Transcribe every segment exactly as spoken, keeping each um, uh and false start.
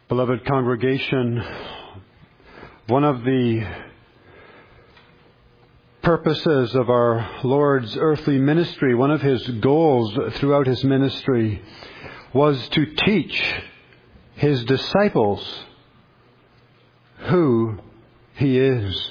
Beloved congregation, one of the purposes of our Lord's earthly ministry, one of His goals throughout His ministry, was to teach His disciples who He is.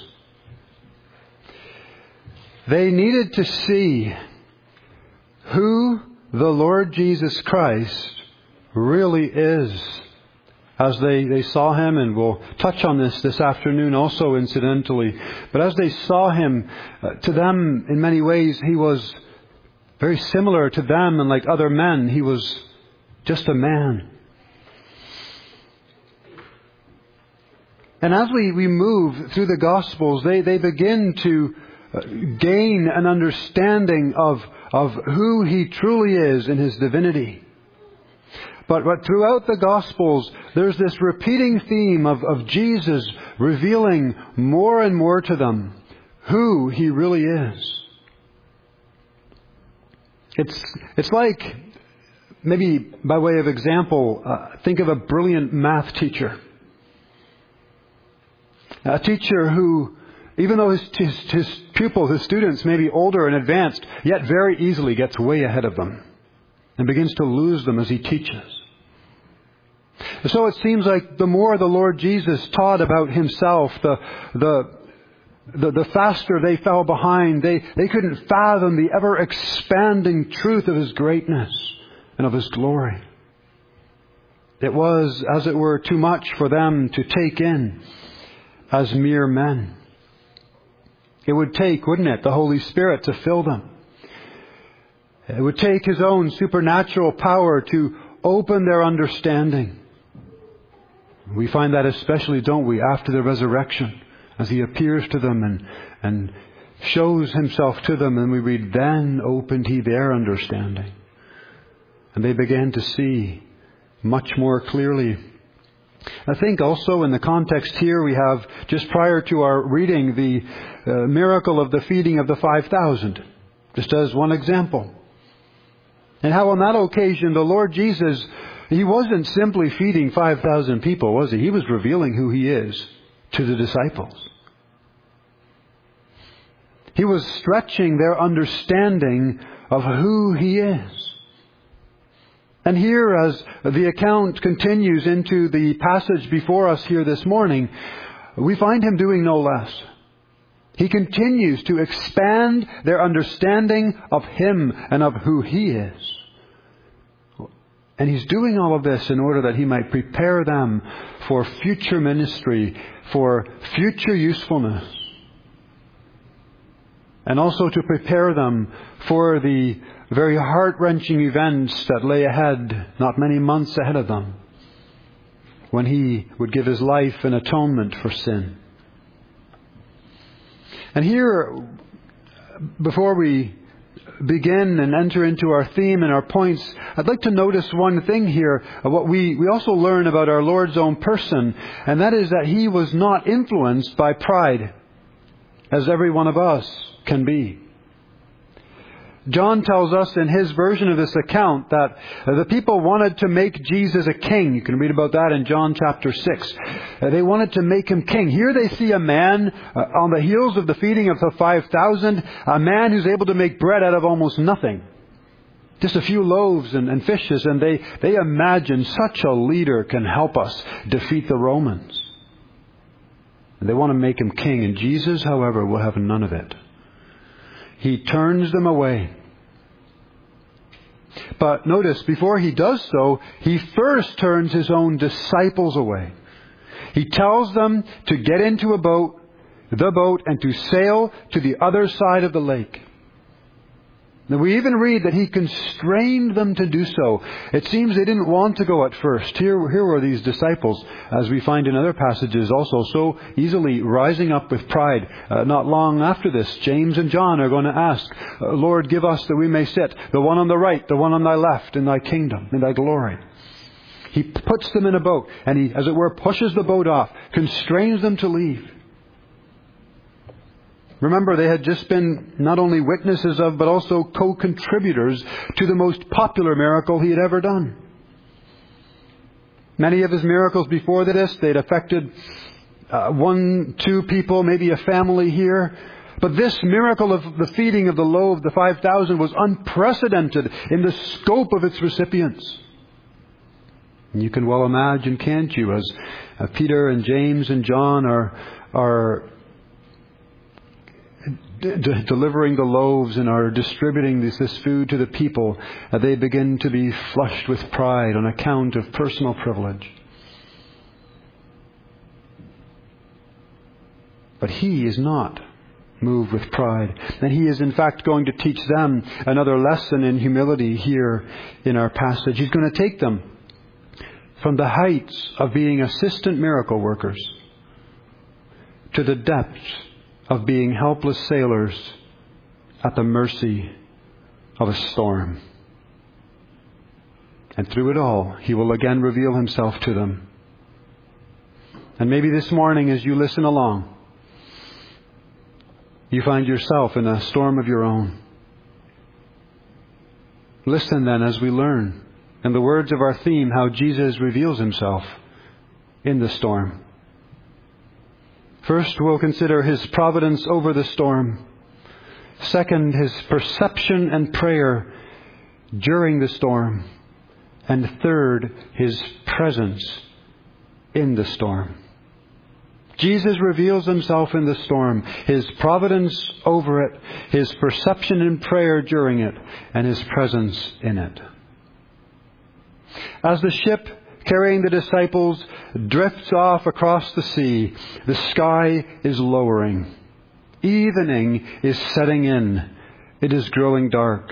They needed to see who the Lord Jesus Christ really is. As they, they saw Him, and we'll touch on this this afternoon also incidentally, but as they saw Him, uh, to them in many ways He was very similar to them, and like other men, He was just a man. And as we, we move through the Gospels, they, they begin to uh, gain an understanding of, of who He truly is in His divinity. But, but throughout the Gospels, there's this repeating theme of, of Jesus revealing more and more to them who He really is. It's, it's like, maybe by way of example, uh, think of a brilliant math teacher. A teacher who, even though his, his, his pupils, his students may be older and advanced, yet very easily gets way ahead of them and begins to lose them as He teaches. So it seems like the more the Lord Jesus taught about Himself, the the the, the faster they fell behind. They, they couldn't fathom the ever-expanding truth of His greatness and of His glory. It was, as it were, too much for them to take in as mere men. It would take, wouldn't it, the Holy Spirit to fill them. It would take His own supernatural power to open their understanding. We find that especially, don't we, after the resurrection, as He appears to them and, and shows Himself to them, and we read, then opened He their understanding. And they began to see much more clearly. I think also in the context here we have, just prior to our reading, the uh, miracle of the feeding of the five thousand, just as one example. And how on that occasion the Lord Jesus, He wasn't simply feeding five thousand people, was He? He was revealing who He is to the disciples. He was stretching their understanding of who He is. And here, as the account continues into the passage before us here this morning, we find Him doing no less. He continues to expand their understanding of Him and of who He is. And He's doing all of this in order that He might prepare them for future ministry, for future usefulness. And also to prepare them for the very heart-wrenching events that lay ahead, not many months ahead of them, when He would give His life in atonement for sin. And here, before we begin and enter into our theme and our points, I'd like to notice one thing here, what we, we also learn about our Lord's own person, and that is that He was not influenced by pride, as every one of us can be. John tells us in his version of this account that the people wanted to make Jesus a king. You can read about that in John chapter six. They wanted to make Him king. Here they see a man uh, on the heels of the feeding of the five thousand, a man who's able to make bread out of almost nothing. Just a few loaves and, and fishes, and they, they imagine such a leader can help us defeat the Romans. And they want to make Him king. And Jesus, however, will have none of it. He turns them away. But notice, before He does so, He first turns His own disciples away. He tells them to get into a boat, the boat, and to sail to the other side of the lake. Now, we even read that He constrained them to do so. It seems they didn't want to go at first. Here, here were these disciples, as we find in other passages also, so easily rising up with pride. Uh, not long after this, James and John are going to ask, Lord, give us that we may sit, the one on the right, the one on thy left, in thy kingdom, in thy glory. He puts them in a boat, and He, as it were, pushes the boat off, constrains them to leave. Remember, they had just been not only witnesses of, but also co-contributors to the most popular miracle He had ever done. Many of his miracles before this, they'd affected uh, one, two people, maybe a family here. But this miracle of the feeding of the loaves, the five thousand, was unprecedented in the scope of its recipients. And you can well imagine, can't you, as uh, Peter and James and John are are d- d- delivering the loaves and are distributing this, this food to the people, uh, they begin to be flushed with pride on account of personal privilege. But he is not moved with pride. And he is in fact going to teach them another lesson in humility here in our passage. He's going to take them from the heights of being assistant miracle workers to the depths of being helpless sailors at the mercy of a storm. And through it all, he will again reveal himself to them. And maybe this morning as you listen along, you find yourself in a storm of your own. Listen then as we learn, in the words of our theme, how Jesus reveals himself in the storm. First, we'll consider his providence over the storm. Second, his perception and prayer during the storm. And third, his presence in the storm. Jesus reveals himself in the storm, his providence over it, his perception and prayer during it, and his presence in it. As the ship carrying the disciples drifts off across the sea, the sky is lowering. Evening is setting in. It is growing dark.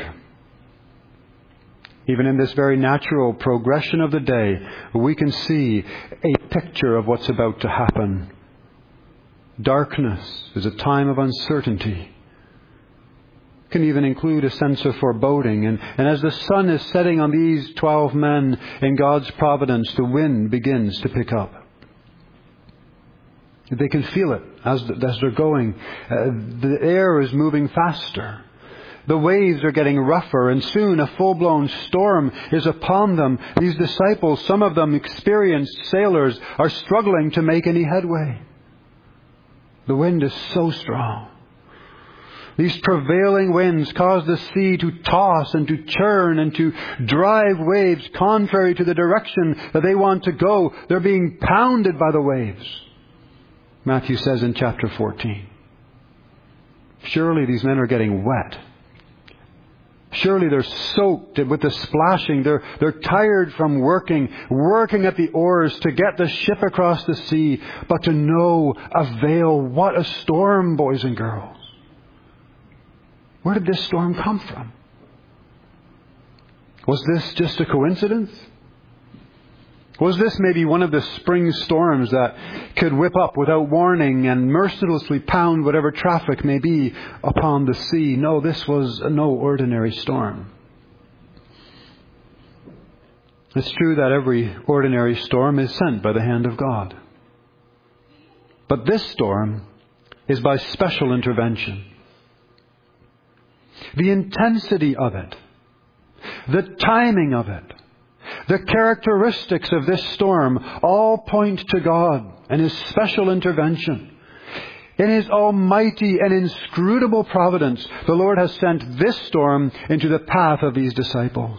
Even in this very natural progression of the day, we can see a picture of what's about to happen. Darkness is a time of uncertainty. It can even include a sense of foreboding. And, and as the sun is setting on these twelve men in God's providence, the wind begins to pick up. They can feel it as, as they're going. Uh, the air is moving faster. The waves are getting rougher, and soon a full-blown storm is upon them. These disciples, some of them experienced sailors, are struggling to make any headway. The wind is so strong. These prevailing winds cause the sea to toss and to churn and to drive waves contrary to the direction that they want to go. They're being pounded by the waves, Matthew says in chapter fourteen. Surely these men are getting wet. Surely they're soaked with the splashing. They're, they're tired from working, working at the oars to get the ship across the sea. But to no avail. What a storm, boys and girls. Where did this storm come from? Was this just a coincidence? Was this maybe one of the spring storms that could whip up without warning and mercilessly pound whatever traffic may be upon the sea? No, this was no ordinary storm. It's true that every ordinary storm is sent by the hand of God. But this storm is by special intervention. The intensity of it, the timing of it, the characteristics of this storm all point to God and His special intervention. In His almighty and inscrutable providence, the Lord has sent this storm into the path of these disciples.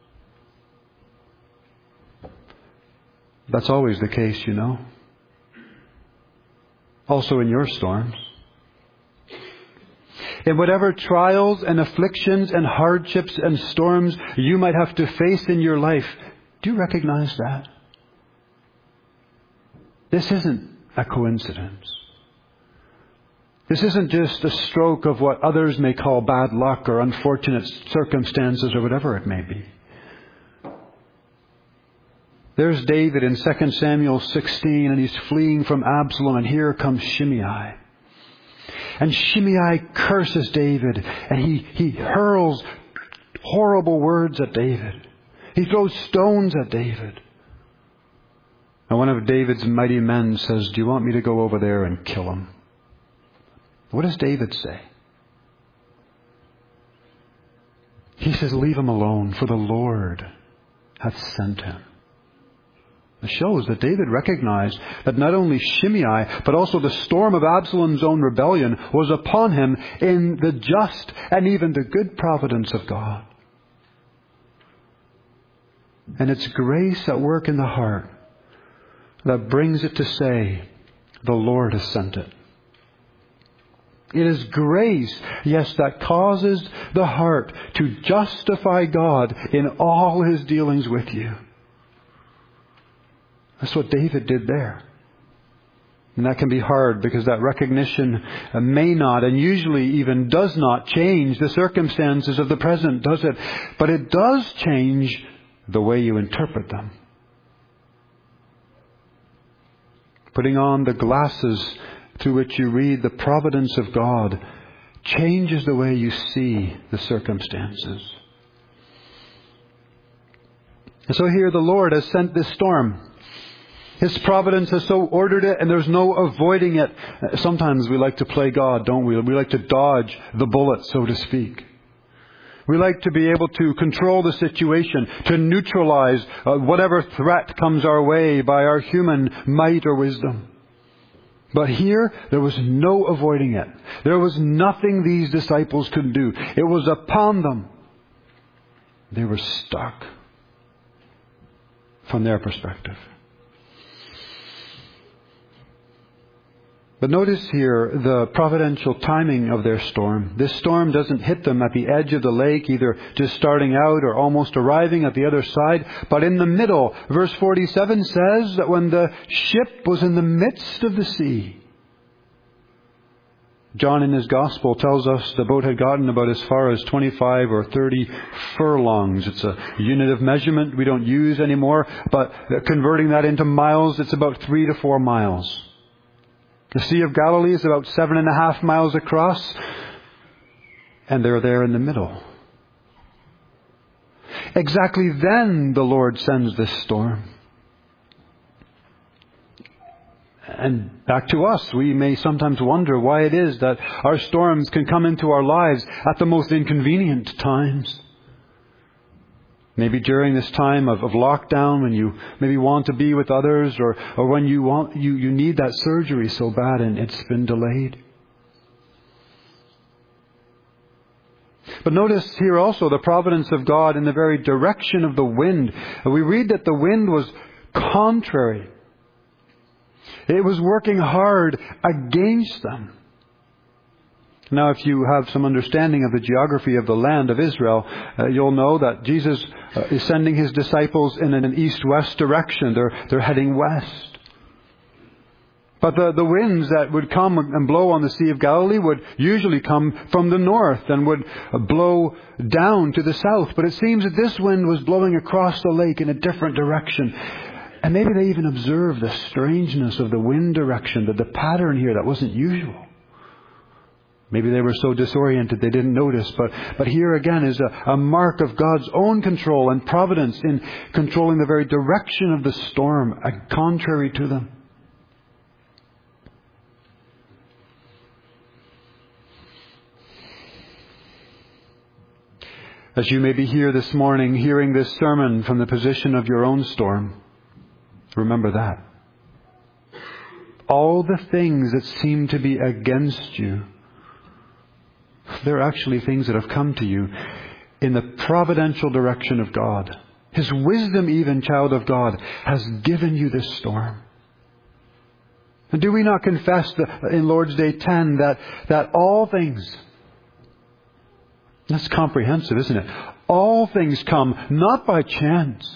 That's always the case, you know. Also in your storms. In whatever trials and afflictions and hardships and storms you might have to face in your life, do you recognize that? This isn't a coincidence. This isn't just a stroke of what others may call bad luck or unfortunate circumstances or whatever it may be. There's David in Second Samuel sixteen, and he's fleeing from Absalom, and here comes Shimei. And Shimei curses David, and he, he hurls horrible words at David. He throws stones at David. And one of David's mighty men says, "Do you want me to go over there and kill him?" What does David say? He says, "Leave him alone, for the Lord hath sent him." It shows that David recognized that not only Shimei, but also the storm of Absalom's own rebellion was upon him in the just and even the good providence of God. And it's grace at work in the heart that brings it to say, the Lord has sent it. It is grace, yes, that causes the heart to justify God in all His dealings with you. That's what David did there. And that can be hard because that recognition may not and usually even does not change the circumstances of the present, does it? But it does change the way you interpret them. Putting on the glasses through which you read the providence of God changes the way you see the circumstances. And so here the Lord has sent this storm. His providence has so ordered it, and there's no avoiding it. Sometimes we like to play God, don't we? We like to dodge the bullet, so to speak. We like to be able to control the situation, to neutralize uh, whatever threat comes our way by our human might or wisdom. But here, there was no avoiding it. There was nothing these disciples could do. It was upon them. They were stuck from their perspective. But notice here the providential timing of their storm. This storm doesn't hit them at the edge of the lake, either just starting out or almost arriving at the other side, but in the middle. Verse forty-seven says that when the ship was in the midst of the sea. John in his Gospel tells us the boat had gotten about as far as twenty-five or thirty furlongs. It's a unit of measurement we don't use anymore, but converting that into miles, it's about three to four miles. The Sea of Galilee is about seven and a half miles across, and they're there in the middle. Exactly then the Lord sends this storm. And back to us, we may sometimes wonder why it is that our storms can come into our lives at the most inconvenient times. Maybe during this time of, of lockdown, when you maybe want to be with others, or, or when you want you, you need that surgery so bad and it's been delayed. But notice here also the providence of God in the very direction of the wind. We read that the wind was contrary. It was working hard against them. Now, if you have some understanding of the geography of the land of Israel, uh, you'll know that Jesus uh, is sending His disciples in an east-west direction. They're, they're heading west. But the, the winds that would come and blow on the Sea of Galilee would usually come from the north and would blow down to the south. But it seems that this wind was blowing across the lake in a different direction. And maybe they even observed the strangeness of the wind direction, that the pattern here that wasn't usual. Maybe they were so disoriented they didn't notice. But, but here again is a, a mark of God's own control and providence in controlling the very direction of the storm, uh, contrary to them. As you may be here this morning, hearing this sermon from the position of your own storm, remember that. All the things that seem to be against you, they're actually things that have come to you in the providential direction of God. His wisdom, even, child of God, has given you this storm. And do we not confess that in Lord's Day ten that, that all things, that's comprehensive, isn't it? All things come not by chance,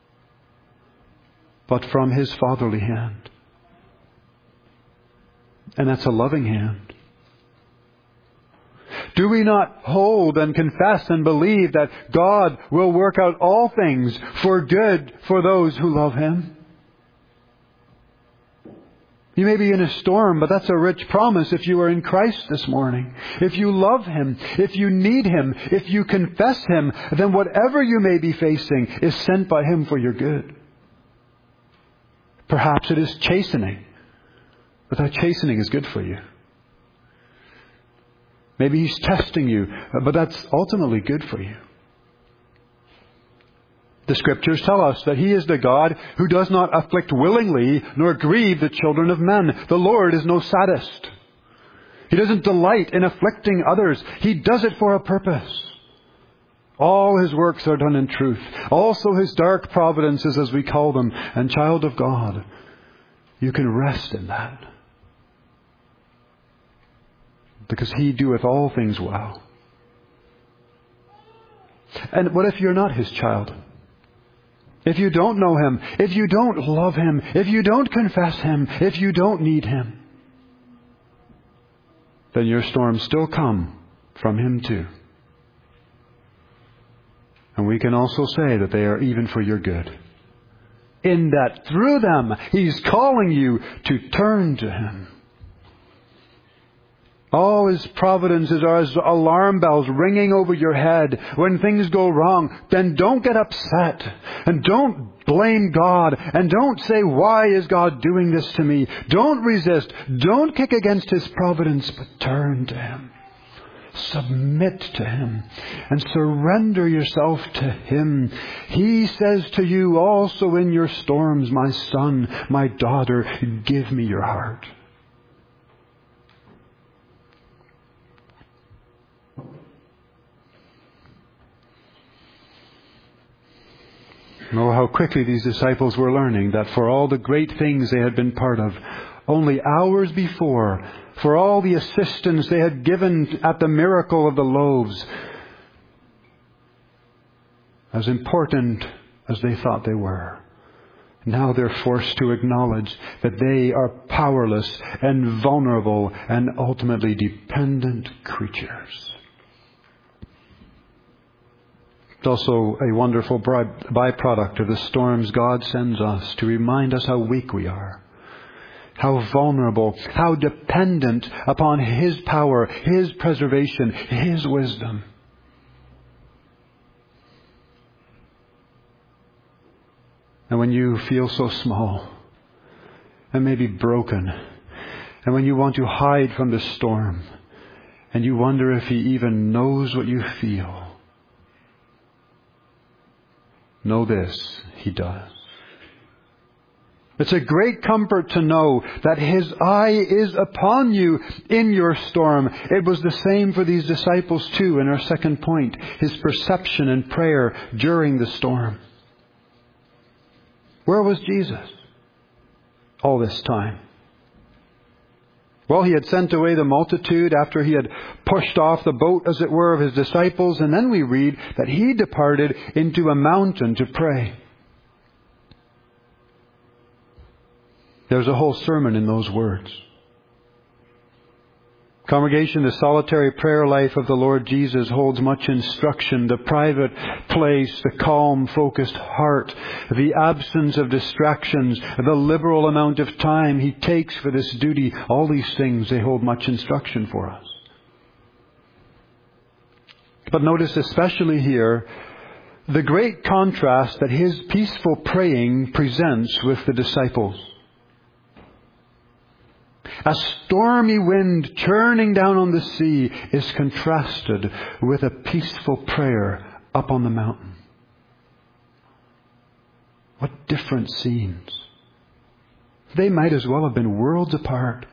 but from His fatherly hand. And that's a loving hand. Do we not hold and confess and believe that God will work out all things for good for those who love Him? You may be in a storm, but that's a rich promise if you are in Christ this morning. If you love Him, if you need Him, if you confess Him, then whatever you may be facing is sent by Him for your good. Perhaps it is chastening, but that chastening is good for you. Maybe He's testing you, but that's ultimately good for you. The Scriptures tell us that He is the God who does not afflict willingly nor grieve the children of men. The Lord is no sadist. He doesn't delight in afflicting others. He does it for a purpose. All His works are done in truth. Also His dark providences, as we call them. And child of God, you can rest in that. Because He doeth all things well. And what if you're not His child? If you don't know Him, if you don't love Him, if you don't confess Him, if you don't need Him, then your storms still come from Him too. And we can also say that they are even for your good. In that through them, He's calling you to turn to Him. All His providences are as alarm bells ringing over your head. When things go wrong, then don't get upset. And don't blame God. And don't say, why is God doing this to me? Don't resist. Don't kick against His providence, but turn to Him. Submit to Him. And surrender yourself to Him. He says to you also in your storms, my son, my daughter, give me your heart. Oh, how quickly these disciples were learning that for all the great things they had been part of, only hours before, for all the assistance they had given at the miracle of the loaves, as important as they thought they were, now they're forced to acknowledge that they are powerless and vulnerable and ultimately dependent creatures. It's also a wonderful byproduct of the storms God sends us to remind us how weak we are, how vulnerable, how dependent upon His power, His preservation, His wisdom. And when you feel so small and maybe broken, and when you want to hide from the storm, and you wonder if He even knows what you feel, know this, He does. It's a great comfort to know that His eye is upon you in your storm. It was the same for these disciples too in our second point, His perception and prayer during the storm. Where was Jesus all this time? Well, He had sent away the multitude after He had pushed off the boat, as it were, of His disciples. And then we read that He departed into a mountain to pray. There's a whole sermon in those words. Congregation, the solitary prayer life of the Lord Jesus holds much instruction. The private place, the calm, focused heart, the absence of distractions, the liberal amount of time He takes for this duty, all these things, they hold much instruction for us. But notice especially here the great contrast that His peaceful praying presents with the disciples. A stormy wind churning down on the sea is contrasted with a peaceful prayer up on the mountain. What different scenes. They might as well have been worlds apart.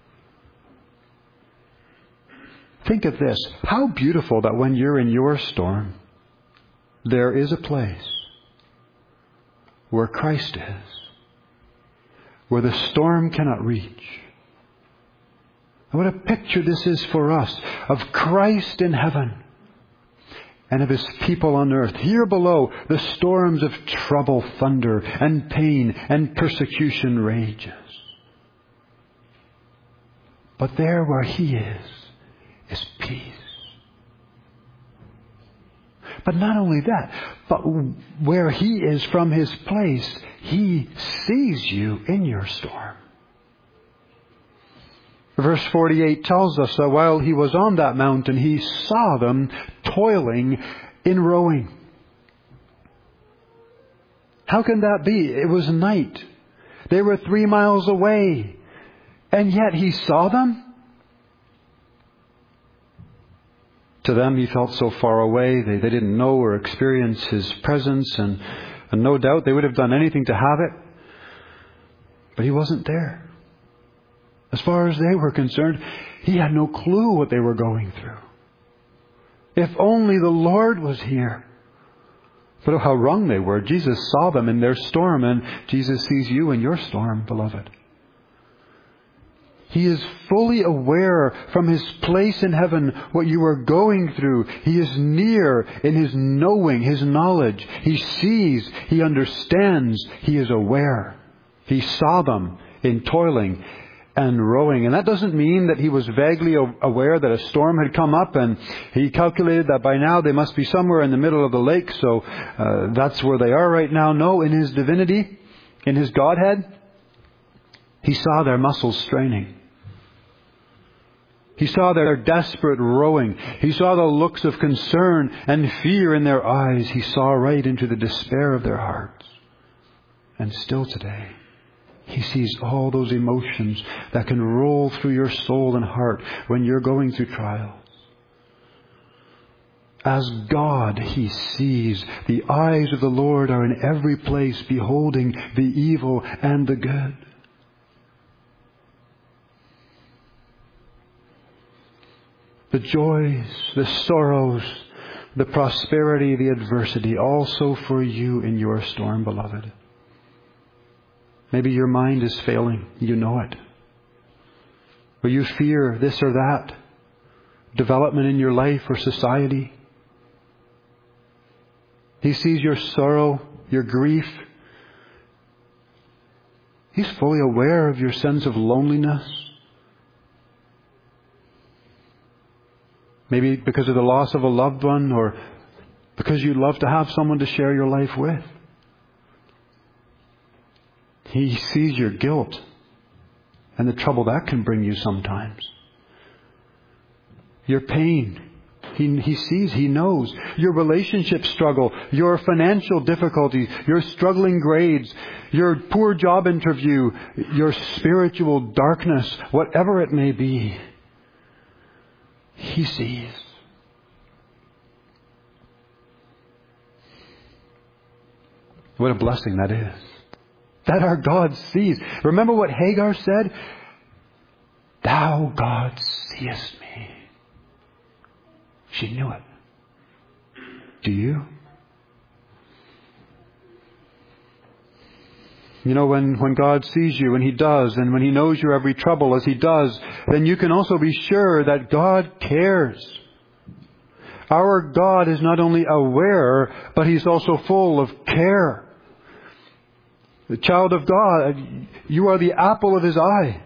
Think of this. How beautiful that when you're in your storm, there is a place where Christ is, where the storm cannot reach. And what a picture this is for us of Christ in heaven and of His people on earth. Here below, the storms of trouble thunder and pain and persecution rages. But there where He is, is peace. But not only that, but where He is from His place, He sees you in your storm. Verse forty-eight tells us that while He was on that mountain, He saw them toiling in rowing. How can that be? It was night. They were three miles away. And yet He saw them? To them, He felt so far away. They, they didn't know or experience His presence. And And no doubt they would have done anything to have it. But he wasn't there. As far as they were concerned, he had no clue what they were going through. If only the Lord was here. But oh, how wrong they were. Jesus saw them in their storm, and Jesus sees you in your storm, beloved. He is fully aware from His place in heaven what you are going through. He is near in His knowing, His knowledge. He sees, He understands, He is aware. He saw them in toiling and rowing. And that doesn't mean that He was vaguely aware that a storm had come up and He calculated that by now they must be somewhere in the middle of the lake, so uh, that's where they are right now. No, in His divinity, in His Godhead, He saw their muscles straining. He saw their desperate rowing. He saw the looks of concern and fear in their eyes. He saw right into the despair of their hearts. And still today, He sees all those emotions that can roll through your soul and heart when you're going through trials. As God, He sees. The eyes of the Lord are in every place, beholding the evil and the good. The joys, the sorrows, the prosperity, the adversity, also for you in your storm, beloved. Maybe your mind is failing. You know it. Or you fear this or that. Development in your life or society. He sees your sorrow, your grief. He's fully aware of your sense of loneliness. Maybe because of the loss of a loved one, or because you'd love to have someone to share your life with. He sees your guilt and the trouble that can bring you sometimes. Your pain. He, he sees, He knows. Your relationship struggle, your financial difficulties, your struggling grades, your poor job interview, your spiritual darkness, whatever it may be. He sees. What a blessing that is. That our God sees. Remember what Hagar said? Thou, God, seest me. She knew it. Do you? You know, when, when God sees you, and He does, and when He knows your every trouble as He does, then you can also be sure that God cares. Our God is not only aware, but He's also full of care. The child of God, you are the apple of His eye.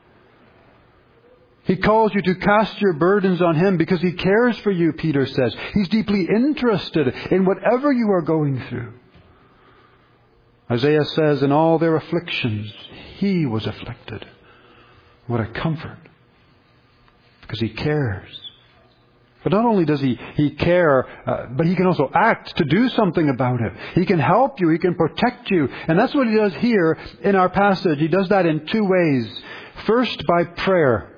He calls you to cast your burdens on Him because He cares for you, Peter says. He's deeply interested in whatever you are going through. Isaiah says, in all their afflictions, He was afflicted. What a comfort. Because He cares. But not only does He, he care, uh, but He can also act to do something about it. He can help you. He can protect you. And that's what He does here in our passage. He does that in two ways. First, by prayer.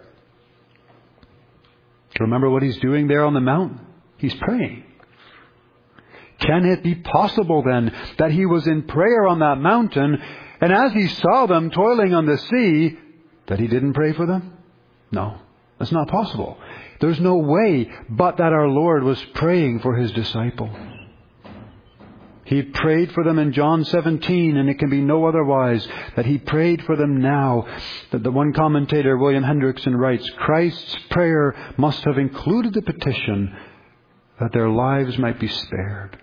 Remember what He's doing there on the mountain? He's praying. Can it be possible then that He was in prayer on that mountain, and as He saw them toiling on the sea, that He didn't pray for them? No, that's not possible. There's no way but that our Lord was praying for His disciples. He prayed for them in John seventeen, and it can be no otherwise that He prayed for them now. That the one commentator, William Hendrickson, writes, Christ's prayer must have included the petition that their lives might be spared.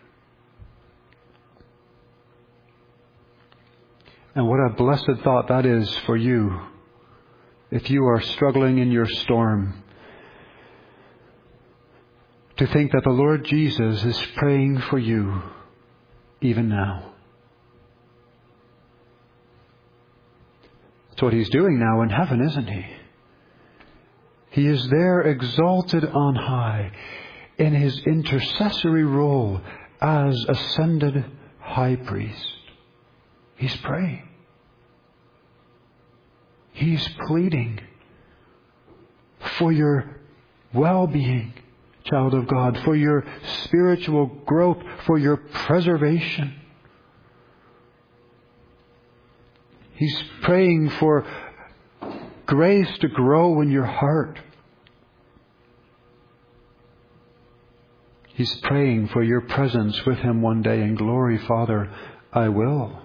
And what a blessed thought that is for you, if you are struggling in your storm, to think that the Lord Jesus is praying for you even now. That's what He's doing now in heaven, isn't He? He is there exalted on high in His intercessory role as ascended high priest. He's praying. He's pleading for your well-being, child of God, for your spiritual growth, for your preservation. He's praying for grace to grow in your heart. He's praying for your presence with Him one day in glory. Father, I will.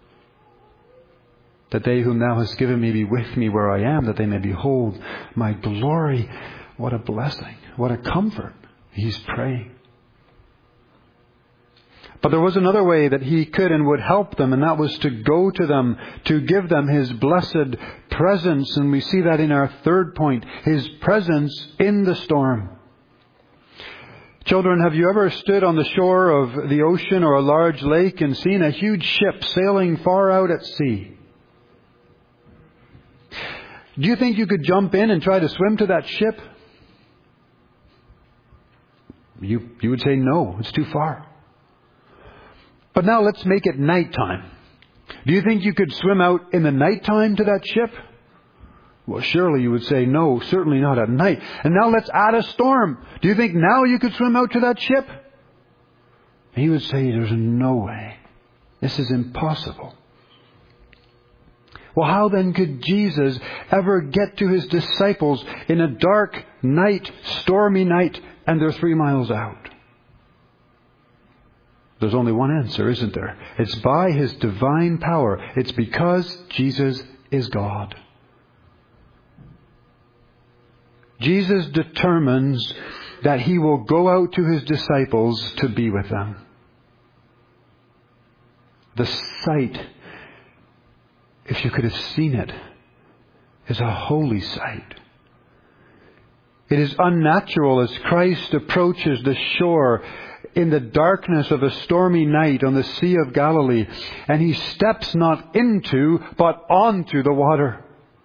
That they whom Thou hast given me be with me where I am, that they may behold my glory. What a blessing. What a comfort. He's praying. But there was another way that He could and would help them, and that was to go to them, to give them His blessed presence. And we see that in our third point, His presence in the storm. Children, have you ever stood on the shore of the ocean or a large lake and seen a huge ship sailing far out at sea? Do you think you could jump in and try to swim to that ship? You, you would say no, it's too far. But now let's make it nighttime. Do you think you could swim out in the nighttime to that ship? Well, surely you would say no, certainly not at night. And now let's add a storm. Do you think now you could swim out to that ship? He would say there's no way. This is impossible. Well, how then could Jesus ever get to His disciples in a dark night, stormy night, and they're three miles out? There's only one answer, isn't there? It's by His divine power. It's because Jesus is God. Jesus determines that He will go out to His disciples to be with them. The sight, if you could have seen it, is a holy sight. It is unnatural as Christ approaches the shore in the darkness of a stormy night on the Sea of Galilee, and He steps not into, but onto the water.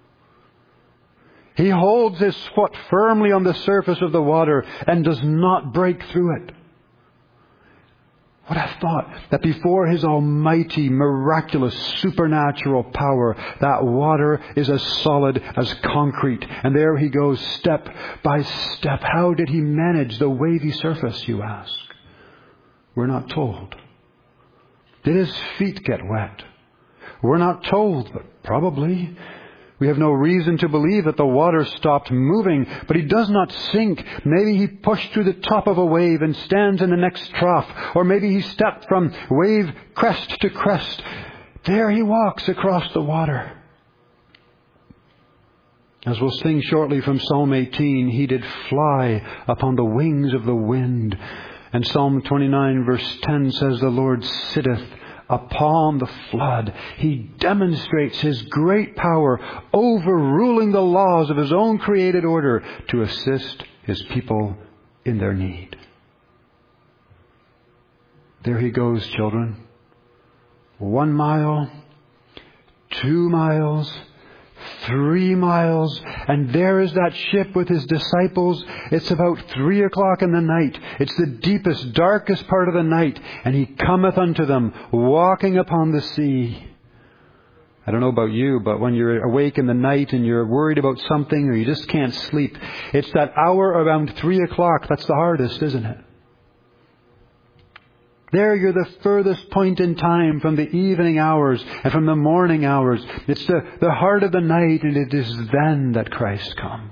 He holds His foot firmly on the surface of the water and does not break through it. What a thought, that before His almighty, miraculous, supernatural power, that water is as solid as concrete. And there He goes step by step. How did He manage the wavy surface, you ask? We're not told. Did His feet get wet? We're not told, but probably. We have no reason to believe that the water stopped moving, but He does not sink. Maybe He pushed through the top of a wave and stands in the next trough. Or maybe He stepped from wave crest to crest. There He walks across the water. As we'll sing shortly from Psalm eighteen, He did fly upon the wings of the wind. And Psalm twenty-nine verse ten says, the Lord sitteth upon the flood. He demonstrates His great power, overruling the laws of His own created order to assist His people in their need. There He goes, children. One mile, two miles, three miles, and there is that ship with His disciples. It's about three o'clock in the night. It's the deepest, darkest part of the night, and He cometh unto them, walking upon the sea. I don't know about you, but when you're awake in the night and you're worried about something or you just can't sleep, it's that hour around three o'clock that's the hardest, isn't it? There you're the furthest point in time from the evening hours and from the morning hours. It's the, the heart of the night, and it is then that Christ comes.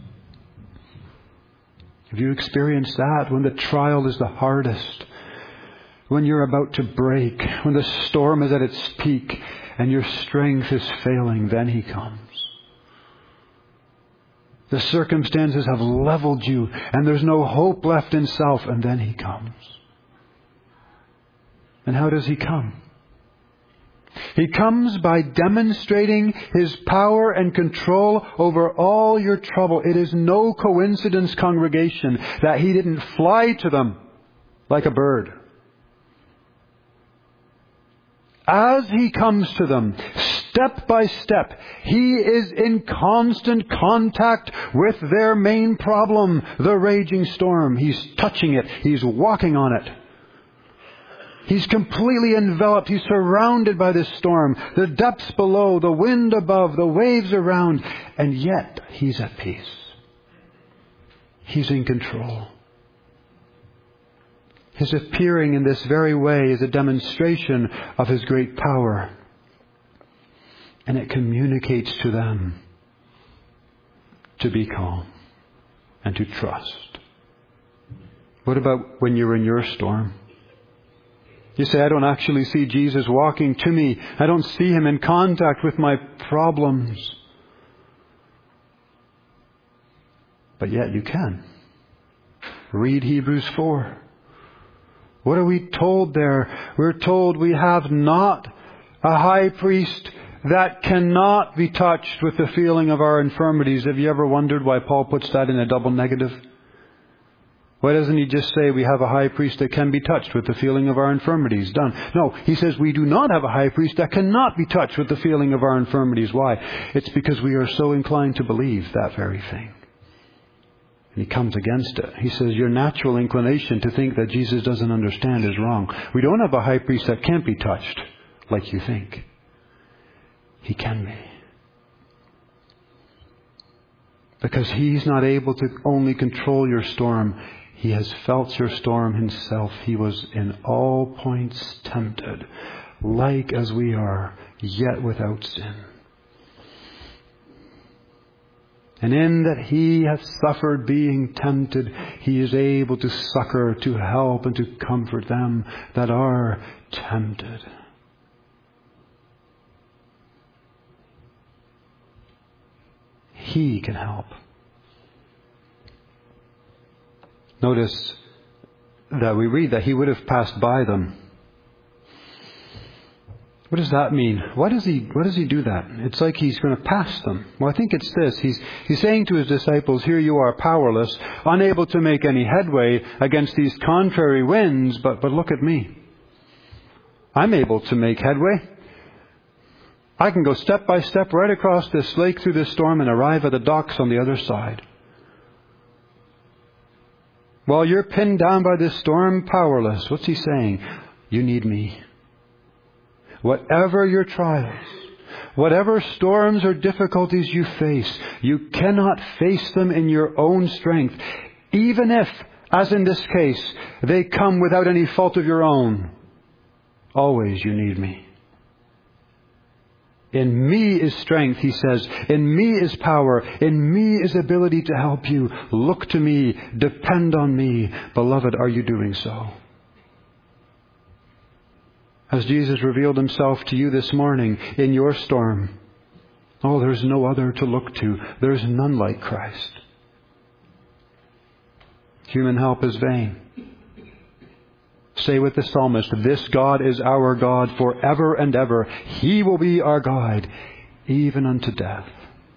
Have you experienced that when the trial is the hardest? When you're about to break, when the storm is at its peak and your strength is failing, then He comes. The circumstances have leveled you and there's no hope left in self, and then He comes. And how does He come? He comes by demonstrating His power and control over all your trouble. It is no coincidence, congregation, that He didn't fly to them like a bird. As He comes to them, step by step, He is in constant contact with their main problem, the raging storm. He's touching it. He's walking on it. He's completely enveloped. He's surrounded by this storm. The depths below, the wind above, the waves around. And yet, He's at peace. He's in control. His appearing in this very way is a demonstration of His great power. And it communicates to them to be calm and to trust. What about when you're in your storm? You say, I don't actually see Jesus walking to me. I don't see Him in contact with my problems. But yet you can. Read Hebrews four. What are we told there? We're told we have not a high priest that cannot be touched with the feeling of our infirmities. Have you ever wondered why Paul puts that in a double negative? Why doesn't he just say we have a high priest that can be touched with the feeling of our infirmities? Done. No, he says we do not have a high priest that cannot be touched with the feeling of our infirmities. Why? It's because we are so inclined to believe that very thing. And he comes against it. He says your natural inclination to think that Jesus doesn't understand is wrong. We don't have a high priest that can't be touched like you think. He can be. Because He's not able to only control your storm. He has felt your storm Himself. He was in all points tempted, like as we are, yet without sin. And in that He hath suffered being tempted, He is able to succor, to help, and to comfort them that are tempted. He can help. Notice that we read that He would have passed by them. What does that mean? Why does he, why does he do that? It's like He's going to pass them. Well, I think it's this. He's, he's saying to His disciples, here you are powerless, unable to make any headway against these contrary winds, but, but look at me. I'm able to make headway. I can go step by step right across this lake through this storm and arrive at the docks on the other side. While you're pinned down by this storm, powerless. What's He saying? You need me. Whatever your trials, whatever storms or difficulties you face, you cannot face them in your own strength. Even if, as in this case, they come without any fault of your own. Always you need me. In me is strength, He says. In me is power. In me is ability to help you. Look to me. Depend on me. Beloved, are you doing so? Has Jesus revealed Himself to you this morning in your storm? Oh, there's no other to look to. There's none like Christ. Human help is vain. Say with the psalmist, this God is our God forever and ever. He will be our guide, even unto death.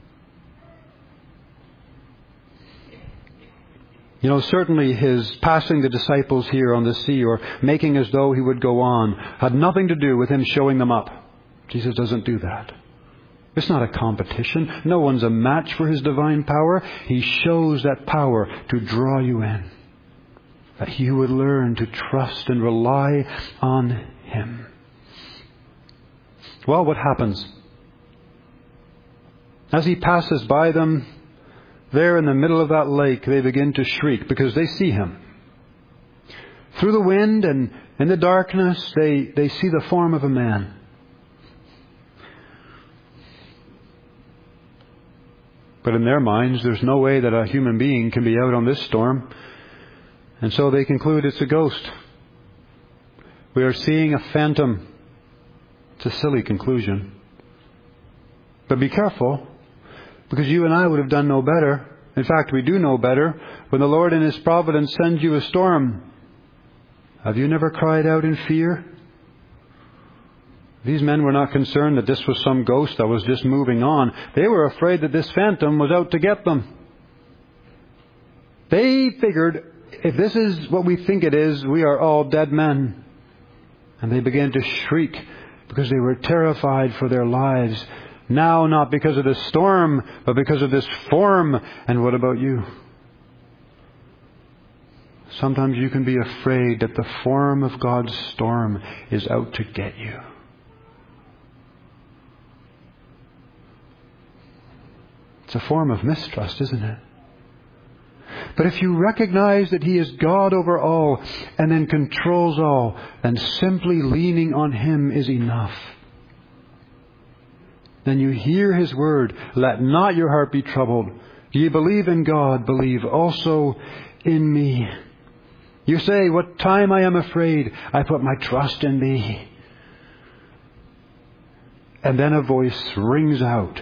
You know, certainly His passing the disciples here on the sea or making as though He would go on had nothing to do with Him showing them up. Jesus doesn't do that. It's not a competition. No one's a match for His divine power. He shows that power to draw you in. That you would learn to trust and rely on Him. Well, what happens? As He passes by them, there in the middle of that lake, they begin to shriek because they see Him. Through the wind and in the darkness, they, they see the form of a man. But in their minds, there's no way that a human being can be out on this storm. And so they conclude it's a ghost. We are seeing a phantom. It's a silly conclusion. But be careful, because you and I would have done no better. In fact, we do know better. When the Lord in His providence sends you a storm, have you never cried out in fear? These men were not concerned that this was some ghost that was just moving on. They were afraid that this phantom was out to get them. They figured, if this is what we think it is, we are all dead men. And they began to shriek because they were terrified for their lives. Now, not because of the storm, but because of this form. And what about you? Sometimes you can be afraid that the form of God's storm is out to get you. It's a form of mistrust, isn't it? But if you recognize that He is God over all and then controls all, then simply leaning on Him is enough. Then you hear His word, let not your heart be troubled. Do you believe in God? Believe also in me. You say, what time I am afraid, I put my trust in Thee. And then a voice rings out.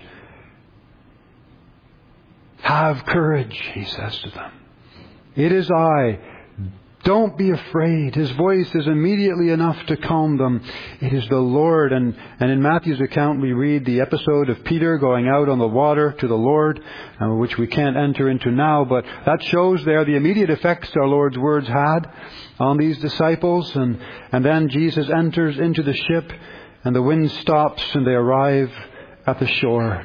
Have courage, He says to them. It is I. Don't be afraid. His voice is immediately enough to calm them. It is the Lord. And, and in Matthew's account we read the episode of Peter going out on the water to the Lord, uh, which we can't enter into now, but that shows there the immediate effects our Lord's words had on these disciples. And, and then Jesus enters into the ship and the wind stops and they arrive at the shore.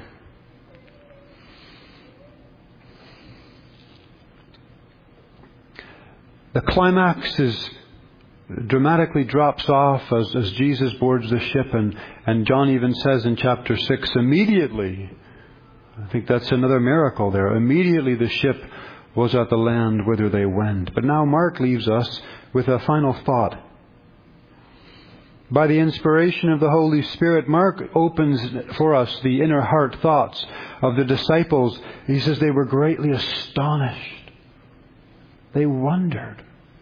The climax is dramatically drops off as, as Jesus boards the ship, and, and John even says in chapter six, immediately, I think that's another miracle there, immediately the ship was at the land whither they went. But now Mark leaves us with a final thought. By the inspiration of the Holy Spirit, Mark opens for us the inner heart thoughts of the disciples. He says they were greatly astonished. They wondered.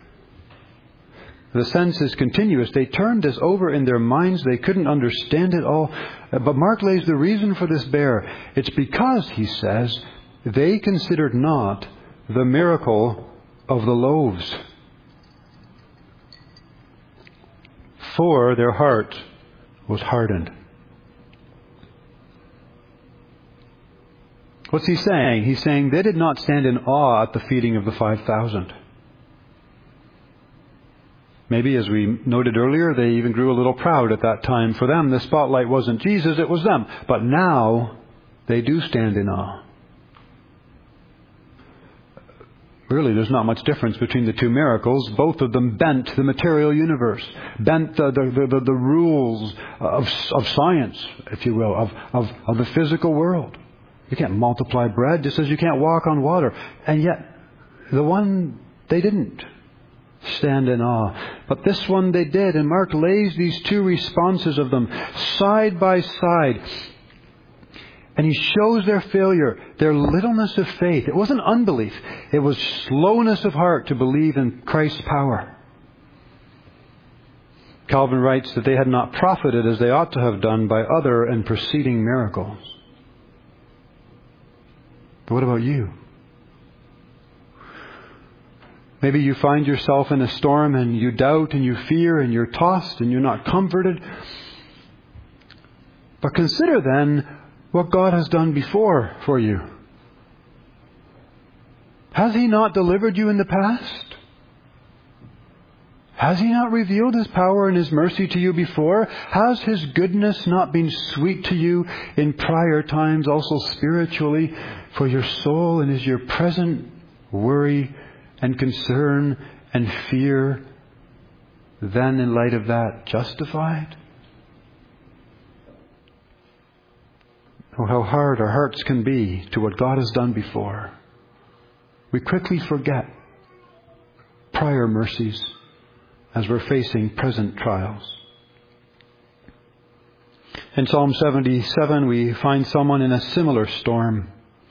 The sense is continuous. They turned this over in their minds. They couldn't understand it all. But Mark lays the reason for this bare. It's because, he says, they considered not the miracle of the loaves. For their heart was hardened. What's he saying? He's saying they did not stand in awe at the feeding of the five thousand. Maybe, as we noted earlier, they even grew a little proud at that time. For them, the spotlight wasn't Jesus, it was them. But now, they do stand in awe. Really, there's not much difference between the two miracles. Both of them bent the material universe, bent the, the, the, the rules of, of science, if you will, of, of, of the physical world. You can't multiply bread just as you can't walk on water. And yet, the one, they didn't stand in awe. But this one they did. And Mark lays these two responses of them side by side. And he shows their failure, their littleness of faith. It wasn't unbelief. It was slowness of heart to believe in Christ's power. Calvin writes that they had not profited as they ought to have done by other and preceding miracles. But what about you? Maybe you find yourself in a storm and you doubt and you fear and you're tossed and you're not comforted. But consider then what God has done before for you. Has He not delivered you in the past? Has He not revealed His power and His mercy to you before? Has His goodness not been sweet to you in prior times, also spiritually, for your soul? And is your present worry and concern and fear then, in light of that, justified? Oh, how hard our hearts can be to what God has done before. We quickly forget prior mercies as we're facing present trials. In Psalm seventy-seven, we find someone in a similar storm.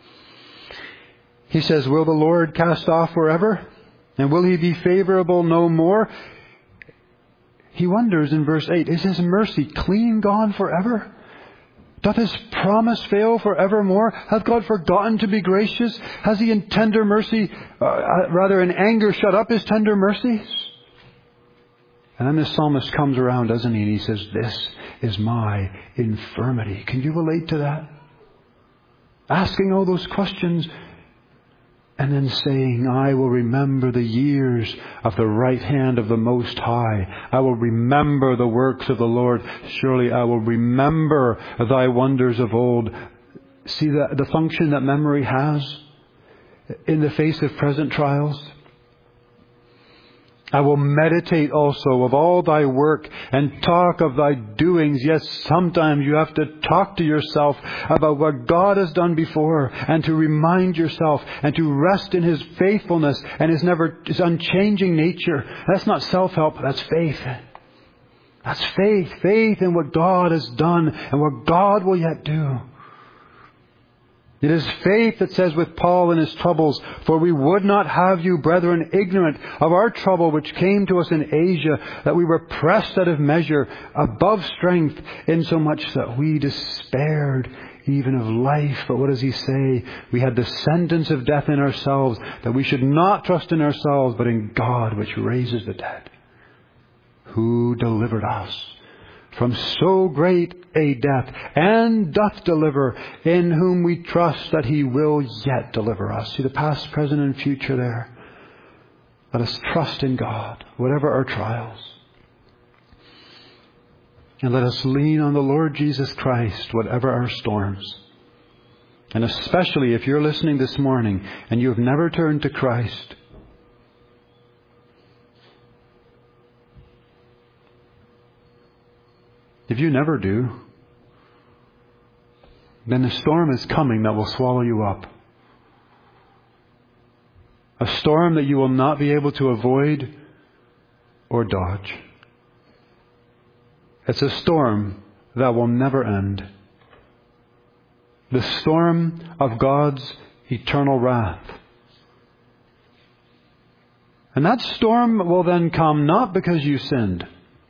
He says, will the Lord cast off forever? And will He be favorable no more? He wonders in verse eight, is His mercy clean gone forever? Doth His promise fail forevermore? Hath God forgotten to be gracious? Has He in tender mercy, uh, rather in anger, shut up His tender mercies? And then the psalmist comes around, doesn't he? And he says, this is my infirmity. Can you relate to that? Asking all those questions and then saying, I will remember the years of the right hand of the Most High. I will remember the works of the Lord. Surely I will remember thy wonders of old. See the, the function that memory has in the face of present trials? I will meditate also of all thy work and talk of thy doings. Yes, sometimes you have to talk to yourself about what God has done before and to remind yourself and to rest in His faithfulness and His never His unchanging nature. That's not self-help, that's faith. That's faith. Faith in what God has done and what God will yet do. It is faith that says with Paul in his troubles, "For we would not have you, brethren, ignorant of our trouble which came to us in Asia, that we were pressed out of measure, above strength, insomuch that we despaired even of life." But what does he say? "We had the sentence of death in ourselves, that we should not trust in ourselves, but in God which raises the dead, who delivered us from so great a death, and doth deliver, in whom we trust that he will yet deliver us." See the past, present, and future there. Let us trust in God, whatever our trials. And let us lean on the Lord Jesus Christ, whatever our storms. And especially if you're listening this morning and you have never turned to Christ, if you never do, then a storm is coming that will swallow you up. A storm that you will not be able to avoid or dodge. It's a storm that will never end. The storm of God's eternal wrath. And that storm will then come not because you sinned,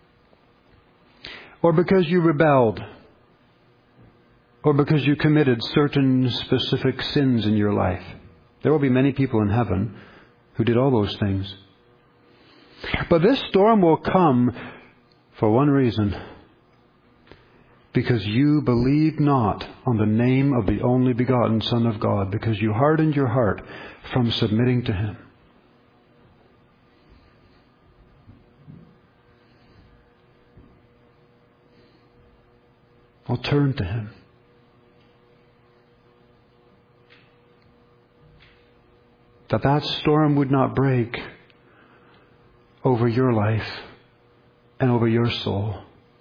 or because you rebelled, or because you committed certain specific sins in your life. There will be many people in heaven who did all those things. But this storm will come for one reason. Because you believed not on the name of the only begotten Son of God, because you hardened your heart from submitting to Him. I'll turn to Him. That that storm would not break over your life and over your soul.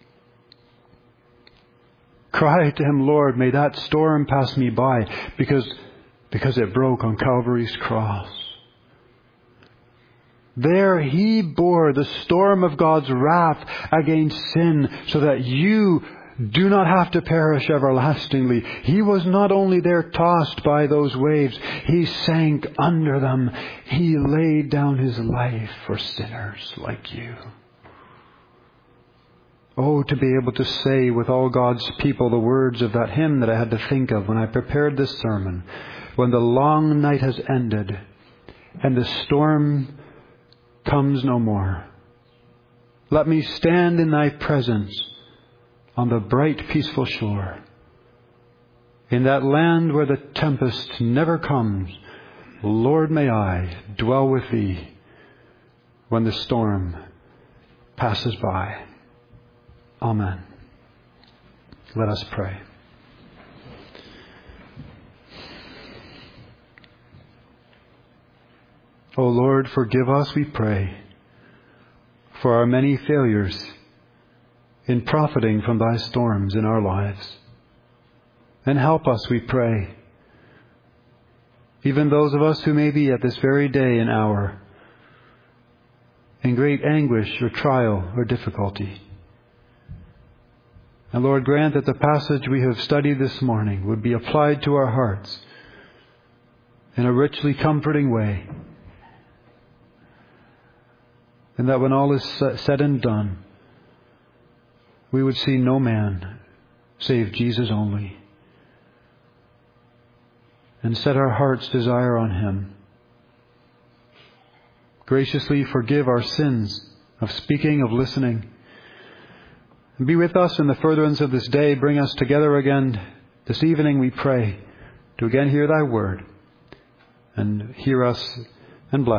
Cry to Him, "Lord, may that storm pass me by," because, because it broke on Calvary's cross. There He bore the storm of God's wrath against sin so that you do not have to perish everlastingly. He was not only there tossed by those waves, He sank under them. He laid down His life for sinners like you. Oh, to be able to say with all God's people the words of that hymn that I had to think of when I prepared this sermon. When the long night has ended and the storm comes no more, let me stand in Thy presence on the bright peaceful shore. In that land where the tempest never comes, Lord, may I dwell with Thee when the storm passes by. Amen. Let us pray. O Lord, forgive us, we pray, for our many failures in profiting from Thy storms in our lives. And help us, we pray, even those of us who may be at this very day and hour in great anguish or trial or difficulty. And Lord, grant that the passage we have studied this morning would be applied to our hearts in a richly comforting way. And that when all is said and done, we would see no man save Jesus only. And set our heart's desire on Him. Graciously forgive our sins of speaking, of listening. Be with us in the furtherance of this day. Bring us together again this evening, we pray, to again hear Thy word and hear us and bless